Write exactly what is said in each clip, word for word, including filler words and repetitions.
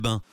Ben.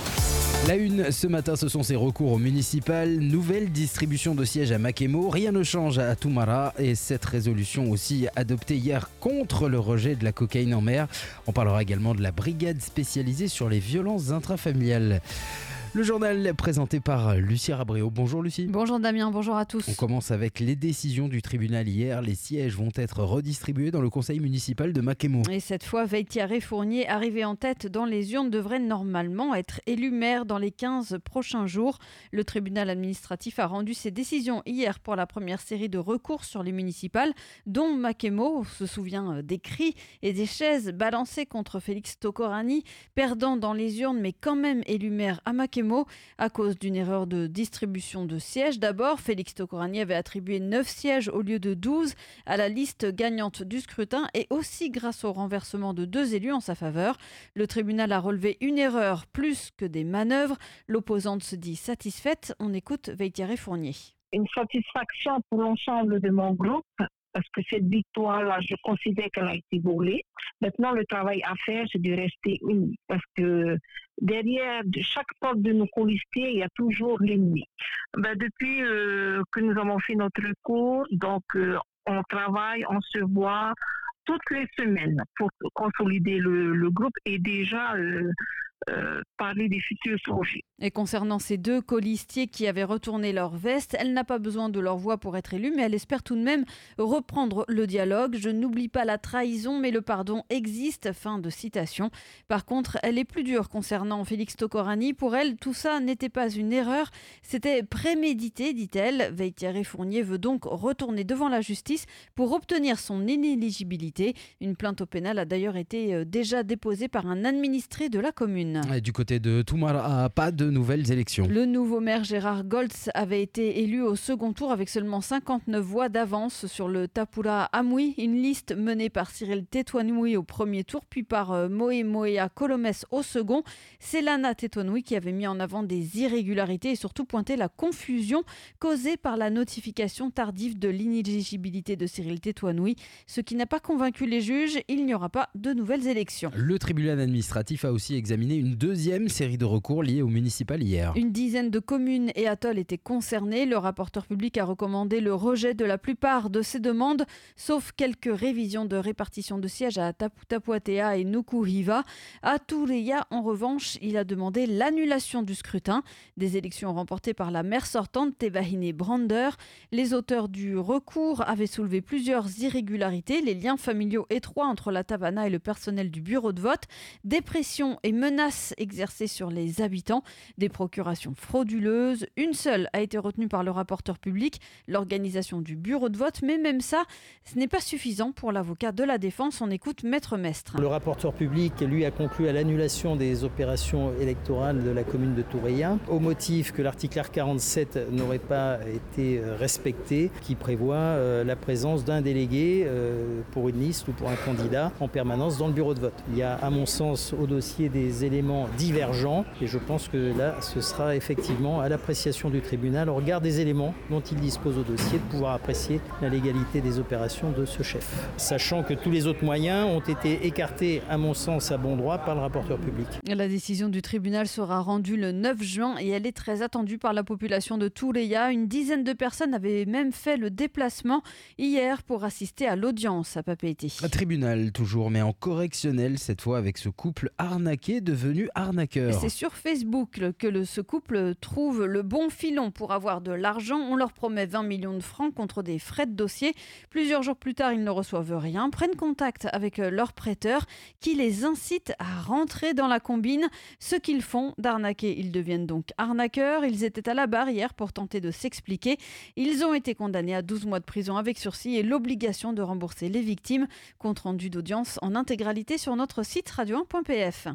La une ce matin, ce sont ces recours au municipal. Nouvelle distribution de sièges à Makemo. Rien ne change à Toumara. Et cette résolution aussi adoptée hier contre le rejet de la cocaïne en mer. On parlera également de la brigade spécialisée sur les violences intrafamiliales. Le journal présenté par Lucie Rabréau. Bonjour Lucie. Bonjour Damien, bonjour à tous. On commence avec les décisions du tribunal hier. Les sièges vont être redistribués dans le conseil municipal de Makemo. Et cette fois, Veitiaré Fournier, arrivé en tête dans les urnes, devrait normalement être élu maire dans les quinze prochains jours. Le tribunal administratif a rendu ses décisions hier pour la première série de recours sur les municipales, dont Makemo se souvient des cris et des chaises balancées contre Félix Tokorani, perdant dans les urnes mais quand même élu maire à Makemo à cause d'une erreur de distribution de sièges. D'abord, Félix Tokorani avait attribué neuf sièges au lieu de douze à la liste gagnante du scrutin et aussi grâce au renversement de deux élus en sa faveur. Le tribunal a relevé une erreur plus que des manœuvres. L'opposante se dit satisfaite. On écoute Veitiaré Fournier. Une satisfaction pour l'ensemble de mon groupe, parce que cette victoire-là, je considère qu'elle a été volée. Maintenant, le travail à faire, c'est de rester unis, parce que derrière chaque porte de nos colistiers, il y a toujours l'ennemi. Ben, depuis euh, que nous avons fait notre cours, donc euh, on travaille, on se voit toutes les semaines pour consolider le, le groupe et déjà euh, euh, parler des futurs projets. Et concernant ces deux colistiers qui avaient retourné leur veste, elle n'a pas besoin de leur voix pour être élue, mais elle espère tout de même reprendre le dialogue. Je n'oublie pas la trahison, mais le pardon existe. Fin de citation. Par contre, elle est plus dure concernant Félix Tokorani. Pour elle, tout ça n'était pas une erreur, c'était prémédité, dit-elle. Veitiaré Fournier veut donc retourner devant la justice pour obtenir son inéligibilité. Une plainte au pénal a d'ailleurs été déjà déposée par un administré de la commune. Et du côté de Toumara, pas de nouvelles élections. Le nouveau maire Gérard Goltz avait été élu au second tour avec seulement cinquante-neuf voix d'avance sur le Tapura Amui, une liste menée par Cyril Tétouanoui au premier tour, puis par Moé Moéa Colomès au second. C'est Lana Tétouanoui qui avait mis en avant des irrégularités et surtout pointé la confusion causée par la notification tardive de l'inéligibilité de Cyril Tétouanoui, ce qui n'a pas convaincu les juges. Il n'y aura pas de nouvelles élections. Le tribunal administratif a aussi examiné une deuxième série de recours liés au municipal hier. Une dizaine de communes et atolls étaient concernés. Le rapporteur public a recommandé le rejet de la plupart de ces demandes, sauf quelques révisions de répartition de sièges à Tapu-Tapuatea et Nukuhiva. À Tureia, en revanche, il a demandé l'annulation du scrutin. Des élections remportées par la maire sortante, Tevahine Brander. Les auteurs du recours avaient soulevé plusieurs irrégularités, les liens familiaux étroits entre la Tavana et le personnel du bureau de vote, des pressions et menaces exercées sur les habitants, des procurations frauduleuses. Une seule a été retenue par le rapporteur public, l'organisation du bureau de vote, mais même ça, ce n'est pas suffisant pour l'avocat de la défense. On écoute Maître Mestre. Le rapporteur public, lui, a conclu à l'annulation des opérations électorales de la commune de Tureia, au motif que l'article R quarante-sept n'aurait pas été respecté, qui prévoit la présence d'un délégué pour une liste ou pour un candidat en permanence dans le bureau de vote. Il y a, à mon sens, au dossier des éléments divergents, et je pense que là, ce sera effectivement à l'appréciation du tribunal, au regard des éléments dont il dispose au dossier, de pouvoir apprécier la légalité des opérations de ce chef. Sachant que tous les autres moyens ont été écartés, à mon sens, à bon droit, par le rapporteur public. La décision du tribunal sera rendue le neuf juin et elle est très attendue par la population de Tureia. Une dizaine de personnes avaient même fait le déplacement hier pour assister à l'audience à Papeete. Un tribunal toujours, mais en correctionnel, cette fois avec ce couple arnaqué devenu arnaqueur. C'est sur Facebook que le, ce couple trouve le bon filon pour avoir de l'argent. On leur promet vingt millions de francs contre des frais de dossier. Plusieurs jours plus tard, ils ne reçoivent rien, prennent contact avec leur prêteur qui les incite à rentrer dans la combine. Ce qu'ils font d'arnaquer, ils deviennent donc arnaqueurs. Ils étaient à la barre hier pour tenter de s'expliquer. Ils ont été condamnés à douze mois de prison avec sursis et l'obligation de rembourser les victimes. Compte rendu d'audience en intégralité sur notre site radio un point p f.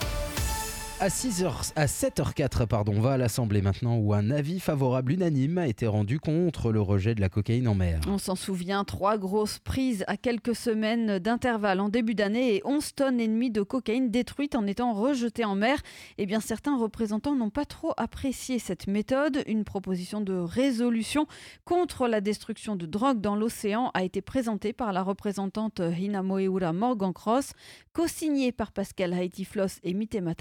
À, six heures, à sept heures zéro quatre, pardon, on va à l'Assemblée maintenant où un avis favorable unanime a été rendu contre le rejet de la cocaïne en mer. On s'en souvient, trois grosses prises à quelques semaines d'intervalle en début d'année et onze tonnes et demie de cocaïne détruite en étant rejetée en mer. Eh bien, certains représentants n'ont pas trop apprécié cette méthode. Une proposition de résolution contre la destruction de drogue dans l'océan a été présentée par la représentante Hina Moeura Morgan Cross, co-signée par Pascal Haïti Floss et Mitema Tapati.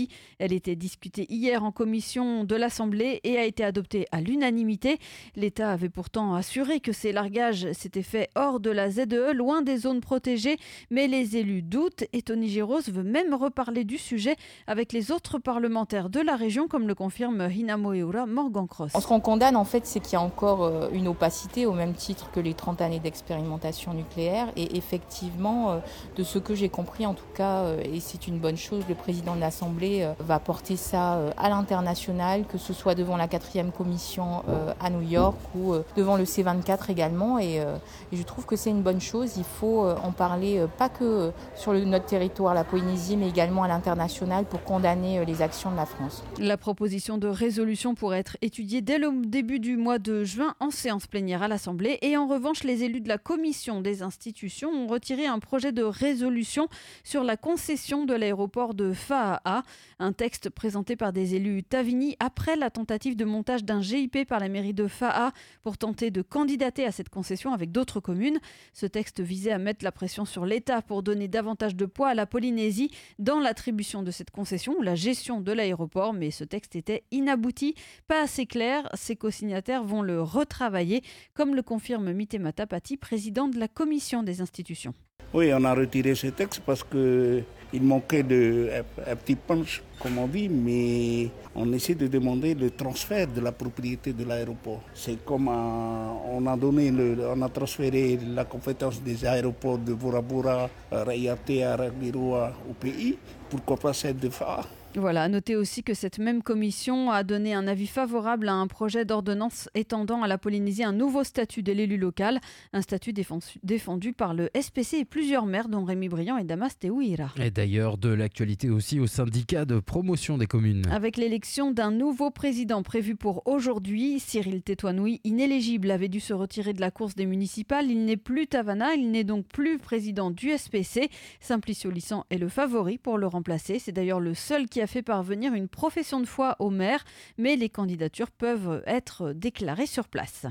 Elle était discutée hier en commission de l'Assemblée et a été adoptée à l'unanimité. L'État avait pourtant assuré que ces largages s'étaient faits hors de la Z E E, loin des zones protégées, mais les élus doutent et Tony Giros veut même reparler du sujet avec les autres parlementaires de la région, comme le confirme Hinamoeura Morgan Cross. Ce qu'on condamne en fait, c'est qu'il y a encore une opacité au même titre que les trente années d'expérimentation nucléaire et effectivement, de ce que j'ai compris en tout cas, et c'est une bonne chose, le président de l'Assemblée va porter ça à l'international, que ce soit devant la quatrième commission à New York ou devant le C vingt-quatre également et, et je trouve que c'est une bonne chose. Il faut en parler pas que sur le, notre territoire, la Polynésie, mais également à l'international pour condamner les actions de la France. La proposition de résolution pourrait être étudiée dès le début du mois de juin en séance plénière à l'Assemblée et en revanche, les élus de la commission des institutions ont retiré un projet de résolution sur la concession de l'aéroport de Fa'a'a, un texte présenté par des élus Tavini après la tentative de montage d'un G I P par la mairie de Fa'a pour tenter de candidater à cette concession avec d'autres communes. Ce texte visait à mettre la pression sur l'État pour donner davantage de poids à la Polynésie dans l'attribution de cette concession ou la gestion de l'aéroport, mais ce texte était inabouti, pas assez clair. Ses co-signataires vont le retravailler, comme le confirme Mitemata Pati, président de la commission des institutions. Oui, on a retiré ce texte parce qu'il manquait de, un, un petit punch, comme on dit, mais on essaie de demander le transfert de la propriété de l'aéroport. C'est comme un, on a donné, le, on a transféré la compétence des aéroports de Bora Bora, Raiatea, Rangiroa au pays. Pourquoi pas celle de Fa'a? Voilà, à noter aussi que cette même commission a donné un avis favorable à un projet d'ordonnance étendant à la Polynésie un nouveau statut de l'élu local, un statut défendu par le S P C et plusieurs maires dont Rémi Briand et Damas Teuira. Et d'ailleurs, de l'actualité aussi au syndicat de promotion des communes. Avec l'élection d'un nouveau président prévu pour aujourd'hui, Cyril Tétouanoui, inéligible, avait dû se retirer de la course des municipales. Il n'est plus Tavana, il n'est donc plus président du S P C. Simplicio Lissan est le favori pour le remplacer. C'est d'ailleurs le seul qui a fait parvenir une profession de foi au maire, mais les candidatures peuvent être déclarées sur place.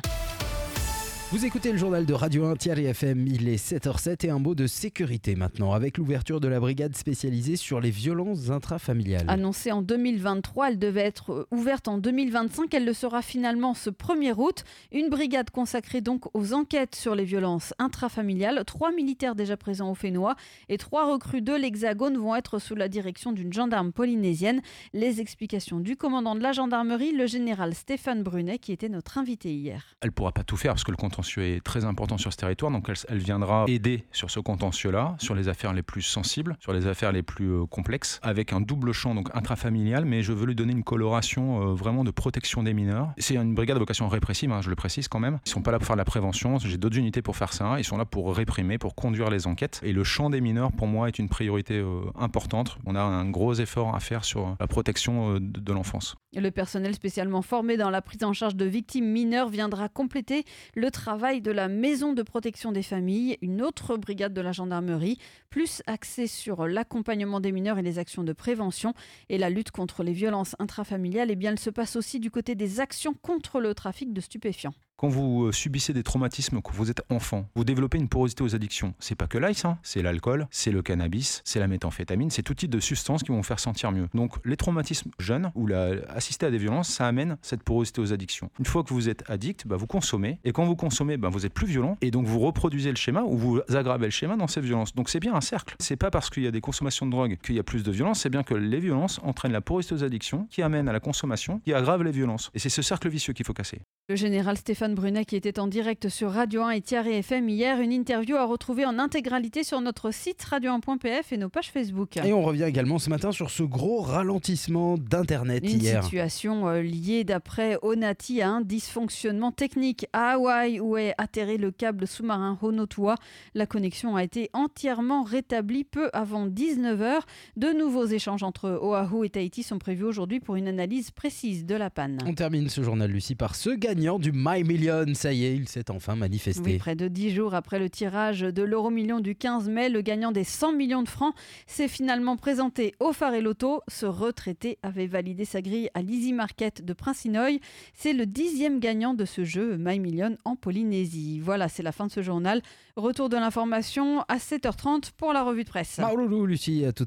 Vous écoutez le journal de Radio un Tiari F M, il est sept heures zéro sept et un mot de sécurité maintenant, avec l'ouverture de la brigade spécialisée sur les violences intrafamiliales. Annoncée en deux mille vingt-trois, elle devait être ouverte en deux mille vingt-cinq, elle le sera finalement ce premier août. Une brigade consacrée donc aux enquêtes sur les violences intrafamiliales. Trois militaires déjà présents au Fénois et trois recrues de l'Hexagone vont être sous la direction d'une gendarme polynésienne. Les explications du commandant de la gendarmerie, le général Stéphane Brunet, qui était notre invité hier. Elle ne pourra pas tout faire parce que le contentieux est très important sur ce territoire, donc elle, elle viendra aider sur ce contentieux-là, sur les affaires les plus sensibles, sur les affaires les plus euh, complexes, avec un double champ donc intrafamilial, mais je veux lui donner une coloration euh, vraiment de protection des mineurs. C'est une brigade à vocation répressive, hein, je le précise quand même. Ils ne sont pas là pour faire de la prévention, j'ai d'autres unités pour faire ça, ils sont là pour réprimer, pour conduire les enquêtes. Et le champ des mineurs, pour moi, est une priorité euh, importante. On a un gros effort à faire sur la protection euh, de, de l'enfance. Le personnel spécialement formé dans la prise en charge de victimes mineures viendra compléter le travail de la maison de protection des familles, une autre brigade de la gendarmerie, plus axée sur l'accompagnement des mineurs et les actions de prévention et la lutte contre les violences intrafamiliales. Et bien, elle se passe aussi du côté des actions contre le trafic de stupéfiants. Quand vous subissez des traumatismes, quand vous êtes enfant, vous développez une porosité aux addictions. C'est pas que l'ice, hein. C'est l'alcool, c'est le cannabis, c'est la méthamphétamine, c'est tout type de substances qui vont vous faire sentir mieux. Donc les traumatismes jeunes ou la, assister à des violences, ça amène cette porosité aux addictions. Une fois que vous êtes addict, bah, vous consommez. Et quand vous consommez, bah, vous êtes plus violent. Et donc vous reproduisez le schéma ou vous aggravez le schéma dans ces violences. Donc c'est bien un cercle. C'est pas parce qu'il y a des consommations de drogue qu'il y a plus de violence, c'est bien que les violences entraînent la porosité aux addictions qui amène à la consommation, qui aggrave les violences. Et c'est ce cercle vicieux qu'il faut casser. Le général Stéphane Brunet qui était en direct sur Radio un et Tiari F M hier, une interview à retrouver en intégralité sur notre site radio un point p f et nos pages Facebook. Et on revient également ce matin sur ce gros ralentissement d'Internet une hier. Une situation euh, liée d'après Onati à un dysfonctionnement technique à Hawaï où est atterré le câble sous-marin Honotua. La connexion a été entièrement rétablie peu avant dix-neuf heures. De nouveaux échanges entre Oahu et Tahiti sont prévus aujourd'hui pour une analyse précise de la panne. On termine ce journal, Lucie, par ce gagnant du My Million. Ça y est, il s'est enfin manifesté. Oui, près de dix jours après le tirage de l'euro million du quinze mai, le gagnant des cent millions de francs s'est finalement présenté au Phare et Loto. Ce retraité avait validé sa grille à l'Easy Market de Prince-Inouï. C'est le dixième gagnant de ce jeu My Million en Polynésie. Voilà, c'est la fin de ce journal. Retour de l'information à sept heures trente pour la revue de presse. Maouloulou, Lucie, à tout